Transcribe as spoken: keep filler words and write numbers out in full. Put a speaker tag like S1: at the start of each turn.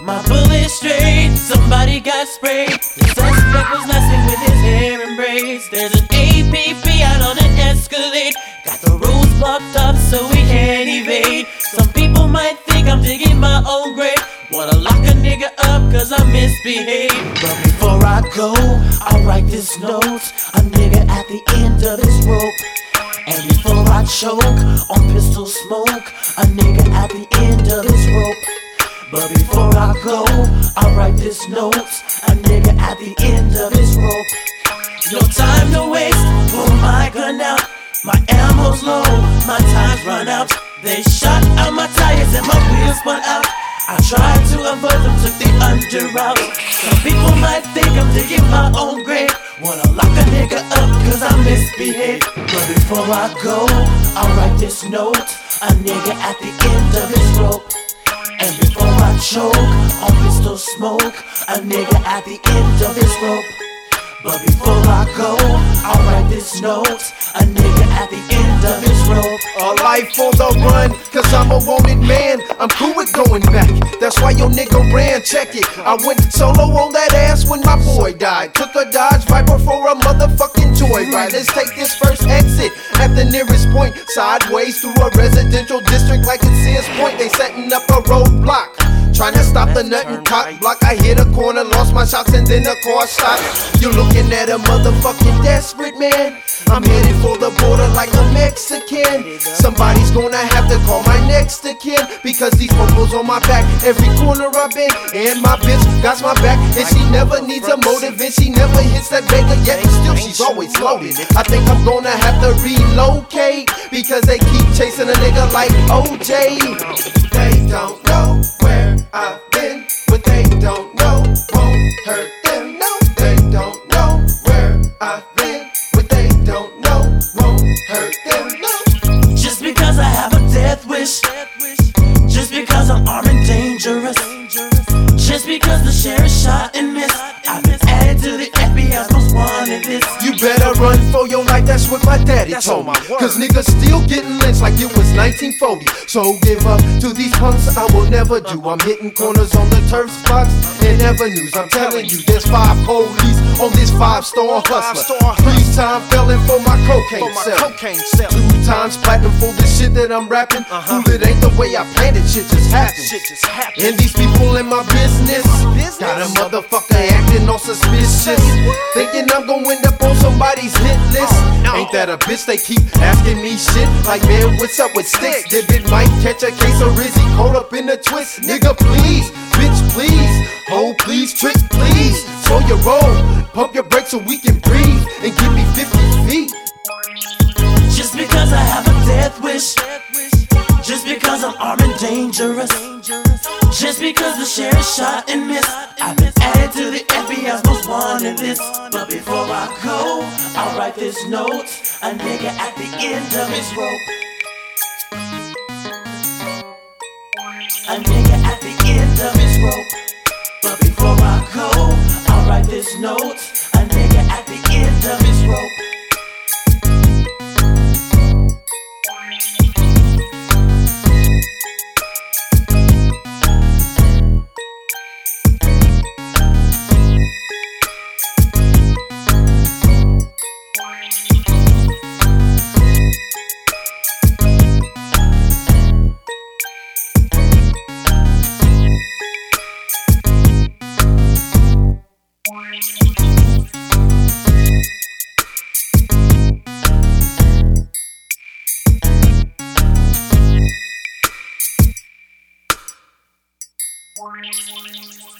S1: My bullet straight, somebody got sprayed. The suspect was messing with his hair and braids. There's an A P B out on an Escalade. Got the roads blocked up so we can't evade. Some people might think I'm digging my own grave. Wanna lock a nigga up cause I misbehaved. But before I go, I'll write this note. A nigga at the end of his rope. And before I choke on pistol smoke, a nigga at the end of his rope. But before I go, I'll write this note. A nigga at the end of his rope. No time to waste, pull my gun out. My ammo's low, my time's run out. They shot out my tires and my wheels spun out. I tried to avoid them, took the under route. Some people might think I'm digging my own grave. Wanna lock a nigga up cause I misbehaved. But before I go, I'll write this note. A nigga at the end of his rope. And before I choke on pistol smoke, a nigga at the end of his rope. But before I go, I'll write this note. A nigga at the end of his rope.
S2: A life on the run, cause I'm a wanted man. I'm cool with going back, that's why your nigga ran, check it. I went solo on that ass when my boy died. Took a Dodge Viper for a motherfucking joyride. Let's take this first exit at the nearest point. Sideways through a residential district like it says Point. They setting up a roadblock, trying to stop the nut and cock block. I hit a corner, lost my shots, and then the car stopped. You're looking at a motherfucking desperate man. I'm headed for the border like a Mexican. Somebody's gonna have to call my next of kin, because these focals on my back every corner I've been. And my bitch got my back, and she never needs a motive, and she never hits that beggar yet, and still she's always loaded. I think I'm gonna have to relocate, because they keep chasing a nigga like O J. They don't know where I've been. What they don't know won't hurt them. No, they don't know where I've been. What they don't know won't hurt them. No.
S1: Just because I have a death wish, just because I'm armed and dangerous, just because the sheriff shot and missed, I've been added to the F B I's most wanted list.
S2: You better run for your life, that's what my daddy told me. Cause niggas still getting lynched like it was nineteen forty. So give up to these punks, I will never do. I'm hitting corners on the turf spots and avenues. I'm telling you, there's five police on this five-star hustler. Three-time felon for my cocaine sell. Two times platinum for the shit that I'm rapping. Fool, it ain't the way I planned it, shit just happens. And these people in my business got a motherfucker acting all suspicious, thinking I'm gonna end up on somebody's hit list. Ain't that a bitch? They keep asking me shit like, man, what's up with sticks? Did it might catch a case or is he caught up in a twist? Nigga, please, bitch, please, ho, please, trick, please. Slow your roll, pump your brakes so we can breathe, and give me fifty feet.
S1: Just because I have a death wish, just because I'm armed and dangerous, just because the sheriff shot and missed, I've been added to the F B I's most wanted list. But before I go, I'll write this note. A nigga at the end of his rope. A nigga at the end of his rope. But before I go, I'll write this note. A nigga at the end of his rope.
S3: Warning.